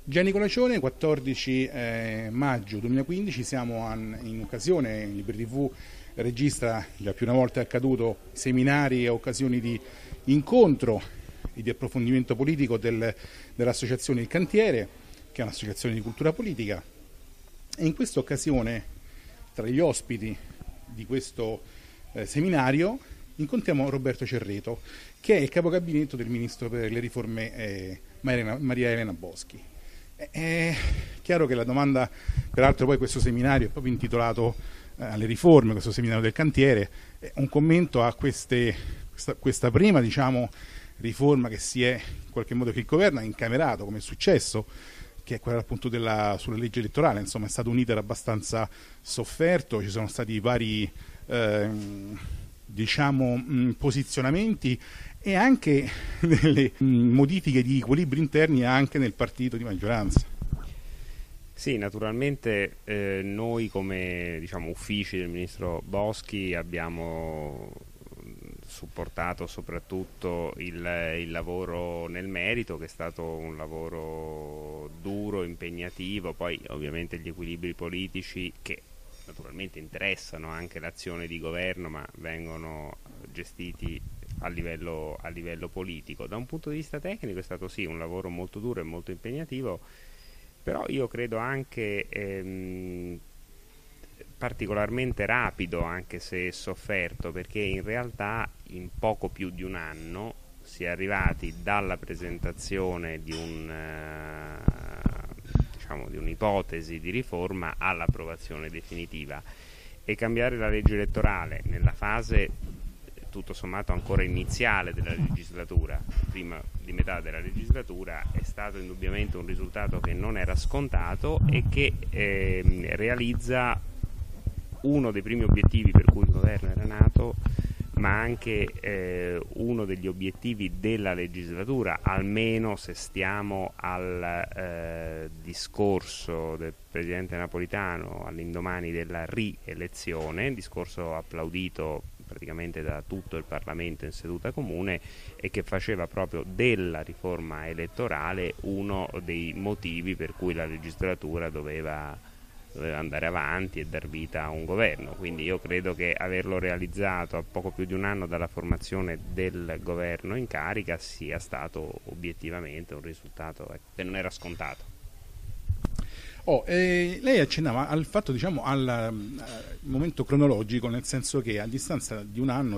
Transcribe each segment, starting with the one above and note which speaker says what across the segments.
Speaker 1: Gianni Colacione, 14 maggio 2015, siamo in occasione, Liberi TV registra, già più una volta è accaduto, seminari e occasioni di incontro e di approfondimento politico dell'associazione Il Cantiere, che è un'associazione di cultura politica, e in questa occasione, tra gli ospiti di questo seminario, incontriamo Roberto Cerreto, che è il capogabinetto del ministro per le riforme Maria Elena Boschi. È chiaro che la domanda, peraltro poi questo seminario è proprio intitolato alle riforme, questo seminario del cantiere, è un commento a questa prima, diciamo, riforma che si è in qualche modo, che il governo ha incamerato, come è successo, che è quella appunto sulla legge elettorale. Insomma, è stato un iter abbastanza sofferto, ci sono stati vari posizionamenti e anche delle modifiche di equilibri interni anche nel partito di maggioranza.
Speaker 2: Sì, naturalmente noi come uffici del ministro Boschi abbiamo supportato soprattutto il lavoro nel merito, che è stato un lavoro duro, impegnativo, poi ovviamente gli equilibri politici che naturalmente interessano anche l'azione di governo, ma vengono gestiti a livello politico. Da un punto di vista tecnico è stato sì un lavoro molto duro e molto impegnativo, però io credo anche particolarmente rapido, anche se sofferto, perché in realtà in poco più di un anno si è arrivati dalla presentazione di un'ipotesi di riforma all'approvazione definitiva. E cambiare la legge elettorale nella fase tutto sommato ancora iniziale della legislatura, prima di metà della legislatura, è stato indubbiamente un risultato che non era scontato e che realizza uno dei primi obiettivi per cui il governo era nato, ma anche uno degli obiettivi della legislatura, almeno se stiamo al discorso del presidente Napolitano all'indomani della rielezione, discorso applaudito praticamente da tutto il Parlamento in seduta comune, e che faceva proprio della riforma elettorale uno dei motivi per cui la legislatura doveva andare avanti e dar vita a un governo. Quindi io credo che averlo realizzato a poco più di un anno dalla formazione del governo in carica sia stato obiettivamente un risultato che non era scontato.
Speaker 1: Lei accennava al fatto, al momento cronologico, nel senso che a distanza di un anno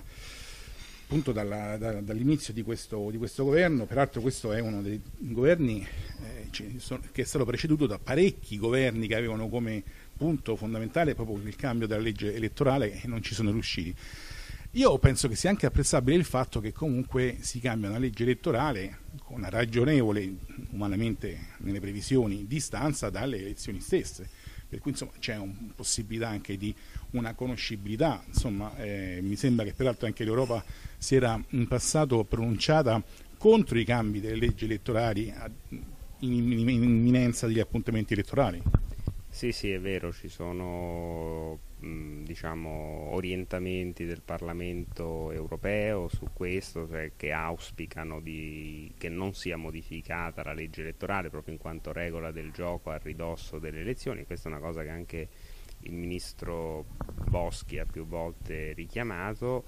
Speaker 1: dall'inizio di questo governo, peraltro questo è uno dei governi che è stato preceduto da parecchi governi che avevano come punto fondamentale proprio il cambio della legge elettorale e non ci sono riusciti. Io penso che sia anche apprezzabile il fatto che comunque si cambia una legge elettorale con una ragionevole, umanamente nelle previsioni, distanza dalle elezioni stesse, per cui insomma c'è una possibilità anche di una conoscibilità. Insomma, mi sembra che peraltro anche l'Europa si era in passato pronunciata contro i cambi delle leggi elettorali in imminenza degli appuntamenti elettorali.
Speaker 2: Sì, è vero, ci sono orientamenti del Parlamento europeo su questo, cioè che auspicano che non sia modificata la legge elettorale proprio in quanto regola del gioco a ridosso delle elezioni. Questa è una cosa che anche il ministro Boschi ha più volte richiamato.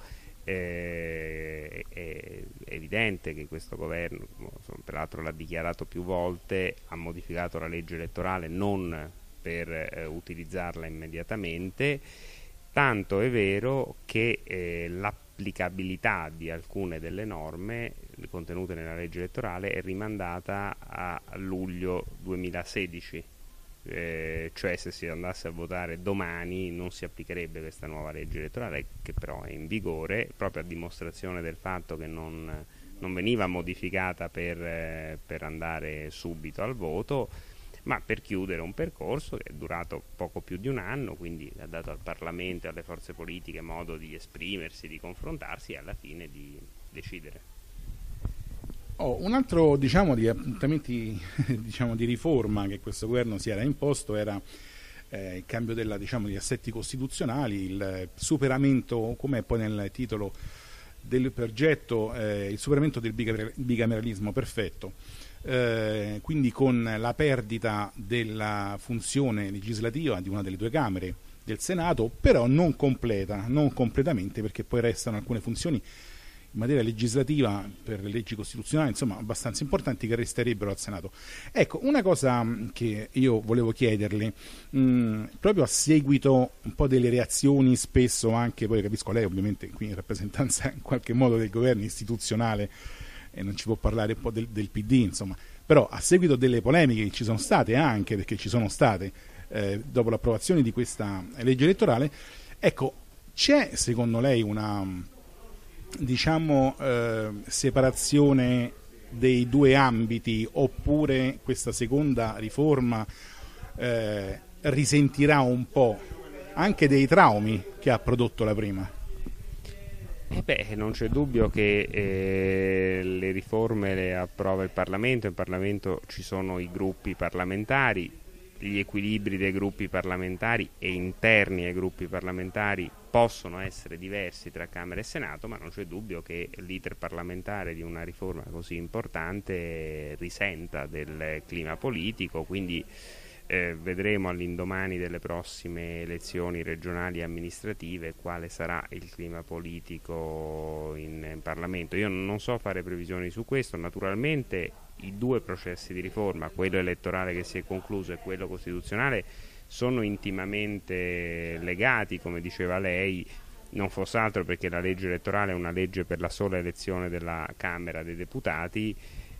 Speaker 2: È evidente che questo governo, peraltro l'ha dichiarato più volte, ha modificato la legge elettorale non per utilizzarla immediatamente, tanto è vero che l'applicabilità di alcune delle norme contenute nella legge elettorale è rimandata a luglio 2016, cioè se si andasse a votare domani non si applicherebbe questa nuova legge elettorale, che però è in vigore, proprio a dimostrazione del fatto che non veniva modificata per andare subito al voto, ma per chiudere un percorso che è durato poco più di un anno, quindi ha dato al Parlamento e alle forze politiche modo di esprimersi, di confrontarsi e alla fine di decidere.
Speaker 1: Un altro di appuntamenti di riforma che questo governo si era imposto era il cambio degli assetti costituzionali, il superamento, come è poi nel titolo del progetto, il superamento del bicameralismo perfetto. quindi con la perdita della funzione legislativa di una delle due Camere del Senato, però non completa, non completamente, perché poi restano alcune funzioni in materia legislativa per le leggi costituzionali, insomma, abbastanza importanti, che resterebbero al Senato. Ecco, una cosa che io volevo chiederle, proprio a seguito un po' delle reazioni, spesso anche, poi capisco lei ovviamente qui in rappresentanza in qualche modo del governo istituzionale, e non ci può parlare un po' del PD, insomma, però a seguito delle polemiche che ci sono state, anche perché ci sono state dopo l'approvazione di questa legge elettorale, ecco, c'è secondo lei una, diciamo, separazione dei due ambiti, oppure questa seconda riforma risentirà un po' anche dei traumi che ha prodotto la prima?
Speaker 2: Non c'è dubbio che le riforme le approva il Parlamento, in Parlamento ci sono i gruppi parlamentari, gli equilibri dei gruppi parlamentari e interni ai gruppi parlamentari possono essere diversi tra Camera e Senato, ma non c'è dubbio che l'iter parlamentare di una riforma così importante risenta del clima politico, quindi vedremo all'indomani delle prossime elezioni regionali e amministrative quale sarà il clima politico in Parlamento. Io non so fare previsioni su questo, naturalmente i due processi di riforma, quello elettorale che si è concluso e quello costituzionale, sono intimamente legati, come diceva lei, non fosse altro perché la legge elettorale è una legge per la sola elezione della Camera dei Deputati,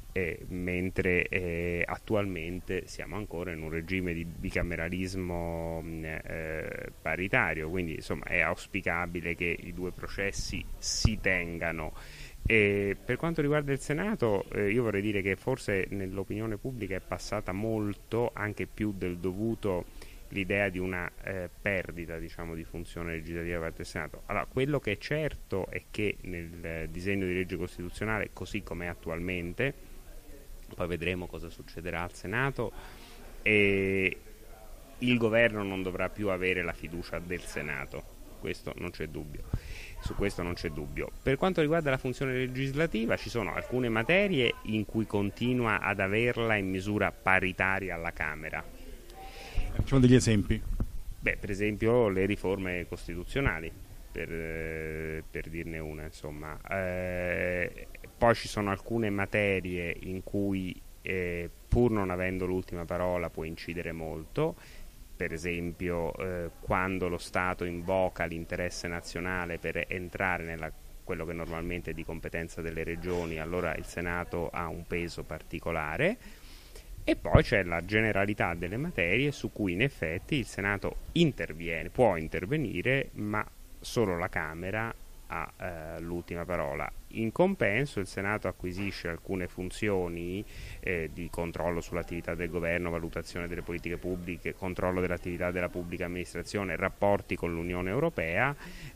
Speaker 2: mentre attualmente siamo ancora in un regime di bicameralismo paritario, quindi insomma è auspicabile che i due processi si tengano. Per quanto riguarda il Senato, io vorrei dire che forse nell'opinione pubblica è passata molto, anche più del dovuto, l'idea di una perdita, diciamo, di funzione legislativa da parte del Senato. Allora, quello che è certo è che nel disegno di legge costituzionale, così come è attualmente, poi vedremo cosa succederà al Senato, il governo non dovrà più avere la fiducia del Senato, questo non c'è dubbio. Su questo non c'è dubbio. Per quanto riguarda la funzione legislativa, ci sono alcune materie in cui continua ad averla in misura paritaria alla Camera.
Speaker 1: Facciamo degli esempi.
Speaker 2: Per esempio le riforme costituzionali, per dirne una, insomma. Poi ci sono alcune materie in cui, pur non avendo l'ultima parola, può incidere molto. Per esempio quando lo Stato invoca l'interesse nazionale per entrare nella quello che normalmente è di competenza delle regioni, allora il Senato ha un peso particolare. E poi c'è la generalità delle materie su cui in effetti il Senato interviene, può intervenire, ma solo la Camera ha l'ultima parola. In compenso il Senato acquisisce alcune funzioni di controllo sull'attività del governo, valutazione delle politiche pubbliche, controllo dell'attività della pubblica amministrazione, rapporti con l'Unione Europea,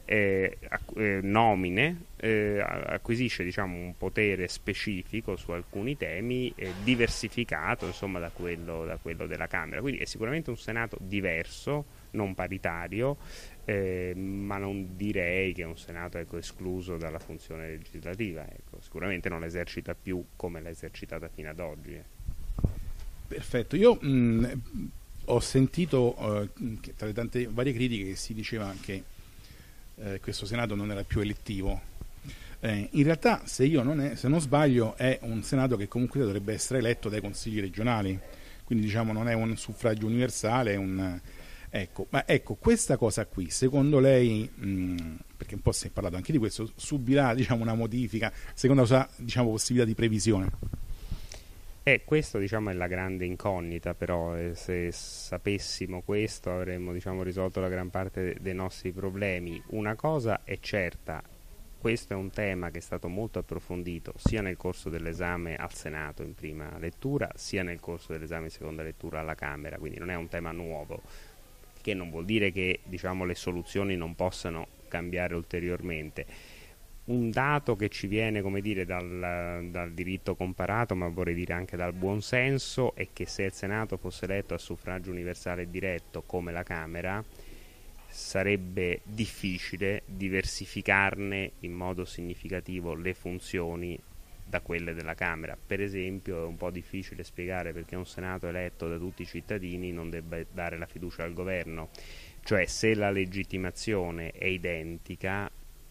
Speaker 2: nomine, acquisisce, diciamo, un potere specifico su alcuni temi diversificato, insomma, da quello della Camera. Quindi è sicuramente un Senato diverso, non paritario, ma non direi che è un Senato, ecco, escluso dalla funzione legislativa, ecco. Sicuramente non l'esercita più come l'ha esercitata fino ad oggi.
Speaker 1: Perfetto, io ho sentito che tra le tante varie critiche che si diceva che questo Senato non era più elettivo. In realtà, se non sbaglio, è un Senato che comunque dovrebbe essere eletto dai consigli regionali, quindi diciamo non è un suffragio universale, è un... Ecco, questa cosa qui, secondo lei, perché un po' si è parlato anche di questo, subirà, diciamo, una modifica, secondo la sua, diciamo, possibilità di previsione?
Speaker 2: Questo, diciamo, è la grande incognita, però se sapessimo questo avremmo, diciamo, risolto la gran parte dei nostri problemi. Una cosa è certa: questo è un tema che è stato molto approfondito sia nel corso dell'esame al Senato in prima lettura, sia nel corso dell'esame in seconda lettura alla Camera, quindi non è un tema nuovo, che non vuol dire che, diciamo, le soluzioni non possano cambiare ulteriormente. Un dato che ci viene, come dire, dal diritto comparato, ma vorrei dire anche dal buonsenso, è che se il Senato fosse eletto a suffragio universale e diretto come la Camera, sarebbe difficile diversificarne in modo significativo le funzioni da quelle della Camera. Per esempio è un po' difficile spiegare perché un Senato eletto da tutti i cittadini non debba dare la fiducia al governo, cioè se la legittimazione è identica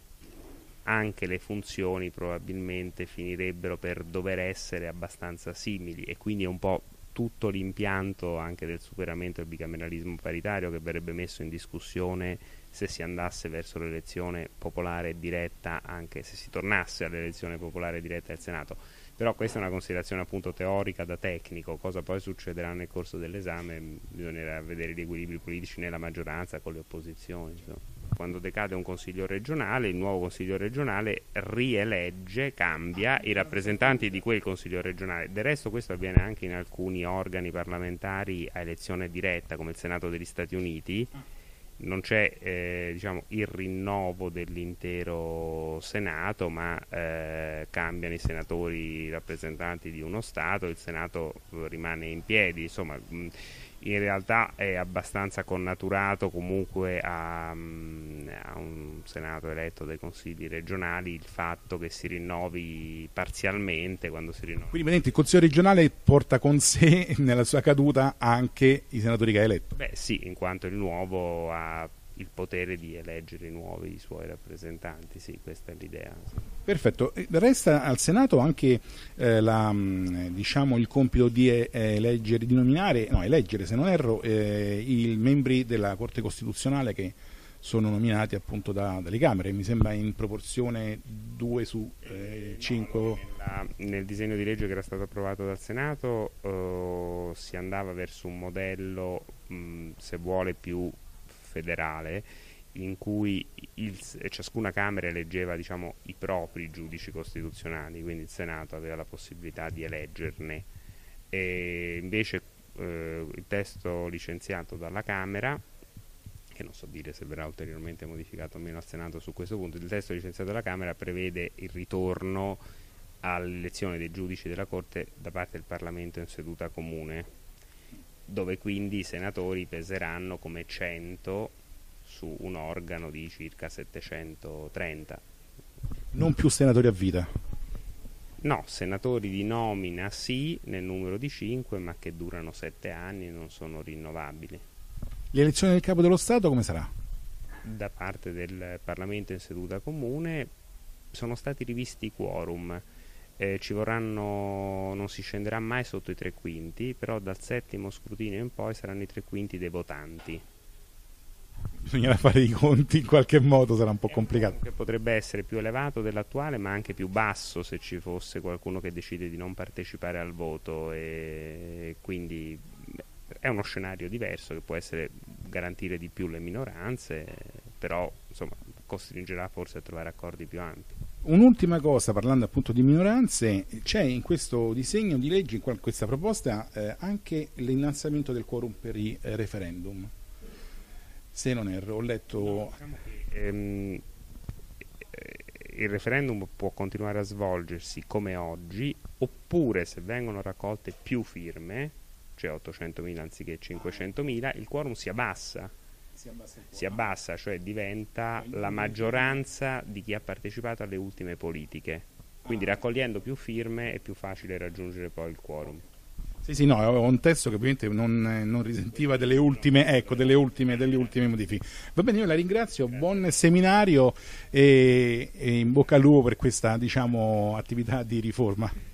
Speaker 2: anche le funzioni probabilmente finirebbero per dover essere abbastanza simili, e quindi è un po' tutto l'impianto anche del superamento del bicameralismo paritario che verrebbe messo in discussione se si andasse verso l'elezione popolare diretta, anche se si tornasse all'elezione popolare diretta del Senato. Però questa è una considerazione appunto teorica da tecnico, cosa poi succederà nel corso dell'esame bisognerà vedere gli equilibri politici nella maggioranza con le opposizioni, insomma. Quando decade un consiglio regionale, il nuovo consiglio regionale rielegge, cambia i rappresentanti di quel consiglio regionale. Del resto questo avviene anche in alcuni organi parlamentari a elezione diretta, come il Senato degli Stati Uniti. Non c'è diciamo, il rinnovo dell'intero Senato, ma cambiano i senatori rappresentanti di uno Stato, il Senato rimane in piedi, insomma in realtà è abbastanza connaturato comunque a un Senato eletto dai consigli regionali il fatto che si rinnovi parzialmente quando si rinnova.
Speaker 1: Quindi il Consiglio regionale porta con sé nella sua caduta anche i senatori che ha eletto?
Speaker 2: Beh sì, in quanto il nuovo ha il potere di eleggere i suoi rappresentanti, sì, questa è l'idea. Sì.
Speaker 1: Perfetto, resta al Senato anche diciamo il compito di eleggere, di nominare, no, eleggere se non erro, i membri della Corte Costituzionale che sono nominati appunto dalle Camere, mi sembra in proporzione 2 su 5.
Speaker 2: Nel disegno di legge che era stato approvato dal Senato si andava verso un modello, se vuole, più federale, in cui ciascuna Camera eleggeva diciamo, i propri giudici costituzionali, quindi il Senato aveva la possibilità di eleggerne. E invece il testo licenziato dalla Camera, che non so dire se verrà ulteriormente modificato o meno al Senato su questo punto, il testo licenziato dalla Camera prevede il ritorno all'elezione dei giudici della Corte da parte del Parlamento in seduta comune, dove quindi i senatori peseranno come 100 su un organo di circa 730.
Speaker 1: Non più senatori a vita?
Speaker 2: No, senatori di nomina sì, nel numero di 5, ma che durano 7 anni e non sono rinnovabili.
Speaker 1: L'elezione del Capo dello Stato come sarà?
Speaker 2: Da parte del Parlamento in seduta comune sono stati rivisti i quorum. Ci vorranno, non si scenderà mai sotto i 3/5, però dal 7° scrutinio in poi saranno i 3/5 dei votanti.
Speaker 1: Bisognerà fare i conti in qualche modo, sarà un po' complicato.
Speaker 2: Che potrebbe essere più elevato dell'attuale, ma anche più basso se ci fosse qualcuno che decide di non partecipare al voto, e quindi è uno scenario diverso che può essere garantire di più le minoranze, però insomma costringerà forse a trovare accordi più ampi.
Speaker 1: Un'ultima cosa, parlando appunto di minoranze, c'è in questo disegno di legge, in questa proposta, anche l'innalzamento del quorum per i referendum. Se non erro, ho letto...
Speaker 2: No, diciamo che, il referendum può continuare a svolgersi come oggi, oppure se vengono raccolte più firme, cioè 800.000 anziché 500.000, il quorum si abbassa. Si abbassa, cioè diventa la maggioranza di chi ha partecipato alle ultime politiche. Quindi raccogliendo più firme è più facile raggiungere poi il quorum.
Speaker 1: Sì, no, avevo un testo che ovviamente non risentiva delle ultime modifiche. Va bene, io la ringrazio, buon seminario e in bocca al lupo per questa, diciamo, attività di riforma.